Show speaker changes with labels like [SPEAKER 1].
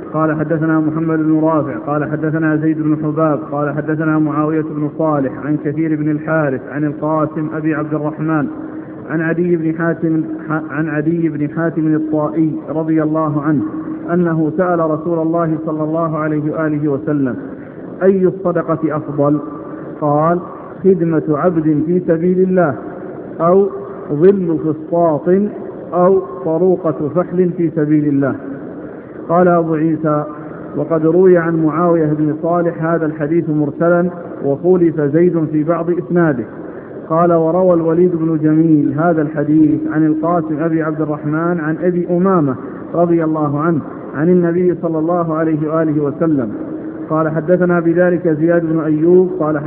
[SPEAKER 1] قال حدثنا محمد بن رافع قال حدثنا زيد بن حباب قال حدثنا معاوية بن صالح عن كثير بن الحارث عن القاسم أبي عبد الرحمن عن عدي بن حاتم الطائي رضي الله عنه أنه سأل رسول الله صلى الله عليه وآله وسلم: أي الصدقة أفضل؟ قال: خدمة عبد في سبيل الله، أو ظل فسطاط، أو طروقة فحل في سبيل الله. قال أبو عيسى: وقد روي عن معاوية بن صالح هذا الحديث مرسلا، وخولف زيد في بعض إسناده. قال: وروى الوليد بن جميل هذا الحديث عن القاسم أبي عبد الرحمن عن أبي أمامة رضي الله عنه عن النبي صلى الله عليه وآله وسلم. قال: حدثنا بذلك زياد بن أيوب قال